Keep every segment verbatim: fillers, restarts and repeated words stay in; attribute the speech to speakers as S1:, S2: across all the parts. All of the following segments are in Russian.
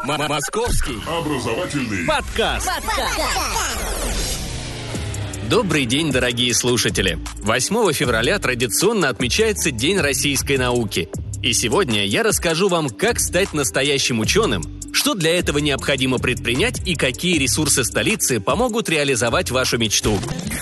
S1: Московский
S2: образовательный
S1: подкаст.
S3: Подкаст.
S1: Добрый день, дорогие слушатели! восьмого февраля традиционно отмечается День российской науки. И сегодня я расскажу вам, как стать настоящим ученым, что для этого необходимо предпринять и какие ресурсы столицы помогут реализовать вашу мечту.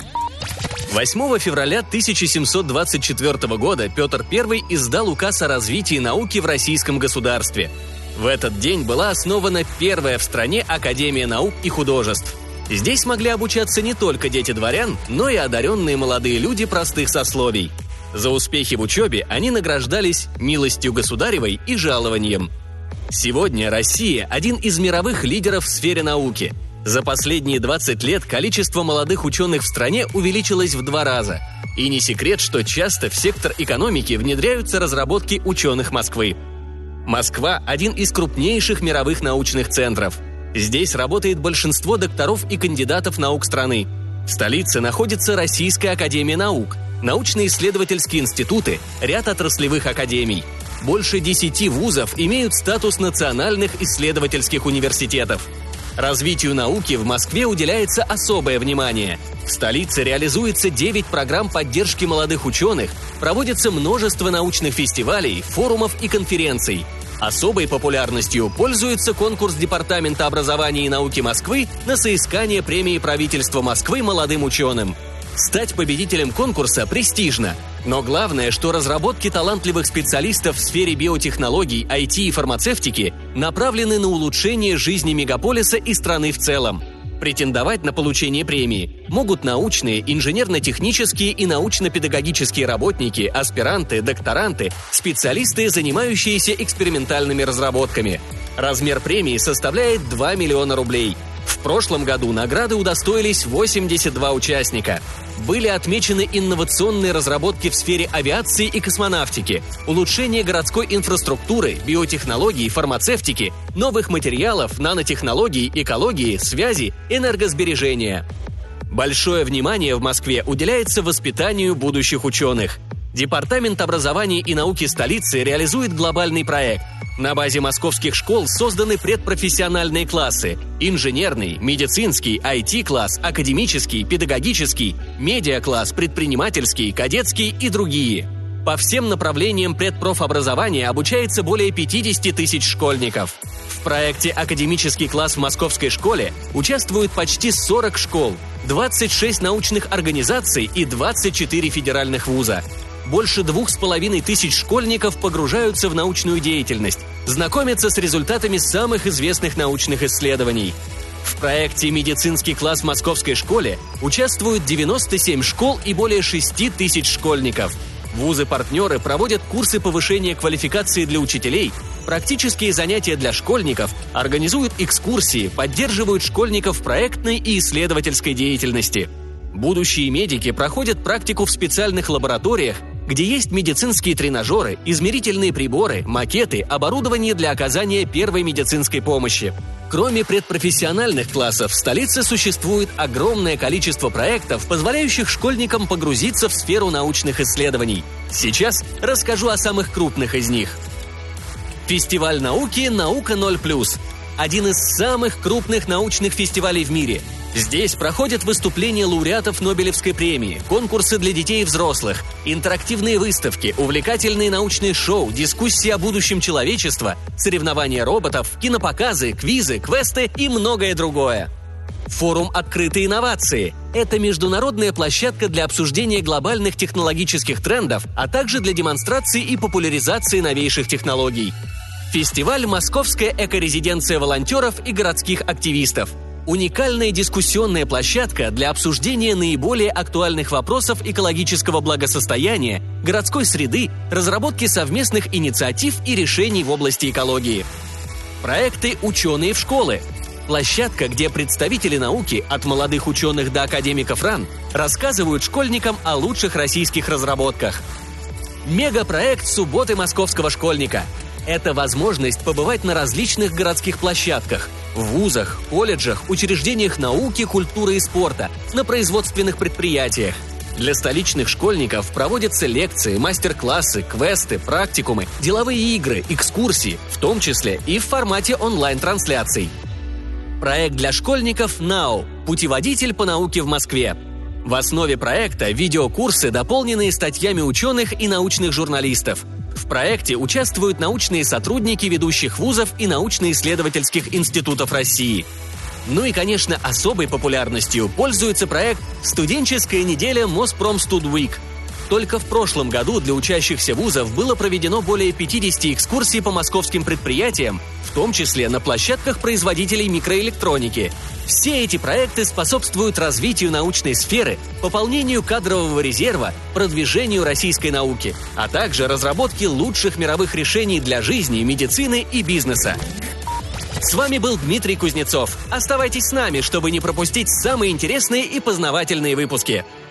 S1: восьмого февраля тысяча семьсот двадцать четвёртого года Петр Первый издал указ о развитии науки в российском государстве. В этот день была основана первая в стране Академия наук и художеств. Здесь могли обучаться не только дети дворян, но и одаренные молодые люди простых сословий. За успехи в учебе они награждались милостью государевой и жалованием. Сегодня Россия – один из мировых лидеров в сфере науки. За последние двадцать лет количество молодых ученых в стране увеличилось в два раза. И не секрет, что часто в сектор экономики внедряются разработки ученых Москвы. Москва – один из крупнейших мировых научных центров. Здесь работает большинство докторов и кандидатов наук страны. В столице находится Российская академия наук, научно-исследовательские институты, ряд отраслевых академий. Больше десяти вузов имеют статус национальных исследовательских университетов. Развитию науки в Москве уделяется особое внимание. В столице реализуется девять программ поддержки молодых ученых, проводится множество научных фестивалей, форумов и конференций. Особой популярностью пользуется конкурс Департамента образования и науки Москвы на соискание премии правительства Москвы молодым ученым. Стать победителем конкурса престижно. Но главное, что разработки талантливых специалистов в сфере биотехнологий, ай ти и фармацевтики направлены на улучшение жизни мегаполиса и страны в целом. Претендовать на получение премии могут научные, инженерно-технические и научно-педагогические работники, аспиранты, докторанты, специалисты, занимающиеся экспериментальными разработками. Размер премии составляет два миллиона рублей. В прошлом году награды удостоились восемьдесят два участника. Были отмечены инновационные разработки в сфере авиации и космонавтики, улучшение городской инфраструктуры, биотехнологий, фармацевтики, новых материалов, нанотехнологий, экологии, связи, энергосбережения. Большое внимание в Москве уделяется воспитанию будущих ученых. Департамент образования и науки столицы реализует глобальный проект. На базе московских школ созданы предпрофессиональные классы – инженерный, медицинский, ай ти-класс, академический, педагогический, медиа-класс, предпринимательский, кадетский и другие. По всем направлениям предпрофобразования обучается более пятьдесят тысяч школьников. В проекте «Академический класс» в московской школе участвуют почти сорок школ, двадцать шесть научных организаций и двадцать четыре федеральных вуза. Больше двух с половиной тысяч школьников погружаются в научную деятельность, знакомятся с результатами самых известных научных исследований. В проекте «Медицинский класс» в московской школе участвуют девяносто семь школ и более шести тысяч школьников. Вузы-партнеры проводят курсы повышения квалификации для учителей, практические занятия для школьников, организуют экскурсии, поддерживают школьников в проектной и исследовательской деятельности. Будущие медики проходят практику в специальных лабораториях, где есть медицинские тренажеры, измерительные приборы, макеты, оборудование для оказания первой медицинской помощи. Кроме предпрофессиональных классов, в столице существует огромное количество проектов, позволяющих школьникам погрузиться в сферу научных исследований. Сейчас расскажу о самых крупных из них. Фестиваль науки «Наука ноль плюс» – один из самых крупных научных фестивалей в мире. Здесь проходят выступления лауреатов Нобелевской премии, конкурсы для детей и взрослых, интерактивные выставки, увлекательные научные шоу, дискуссии о будущем человечества, соревнования роботов, кинопоказы, квизы, квесты и многое другое. Форум «Открытые инновации» – это международная площадка для обсуждения глобальных технологических трендов, а также для демонстрации и популяризации новейших технологий. Фестиваль «Московская экорезиденция волонтеров и городских активистов». Уникальная дискуссионная площадка для обсуждения наиболее актуальных вопросов экологического благосостояния, городской среды, разработки совместных инициатив и решений в области экологии. Проекты «Ученые в школы». Площадка, где представители науки, от молодых ученых до академиков РАН, рассказывают школьникам о лучших российских разработках. Мегапроект «Субботы московского школьника». Это возможность побывать на различных городских площадках, в вузах, колледжах, учреждениях науки, культуры и спорта, на производственных предприятиях. Для столичных школьников проводятся лекции, мастер-классы, квесты, практикумы, деловые игры, экскурсии, в том числе и в формате онлайн-трансляций. Проект для школьников «НАУ» – путеводитель по науке в Москве. В основе проекта видеокурсы, дополненные статьями ученых и научных журналистов. В проекте участвуют научные сотрудники ведущих вузов и научно-исследовательских институтов России. Ну и, конечно, особой популярностью пользуется проект «Студенческая неделя Моспромстудвик». Только в прошлом году для учащихся вузов было проведено более пятьдесят экскурсий по московским предприятиям, в том числе на площадках производителей микроэлектроники. Все эти проекты способствуют развитию научной сферы, пополнению кадрового резерва, продвижению российской науки, а также разработке лучших мировых решений для жизни, медицины и бизнеса. С вами был Дмитрий Кузнецов. Оставайтесь с нами, чтобы не пропустить самые интересные и познавательные выпуски.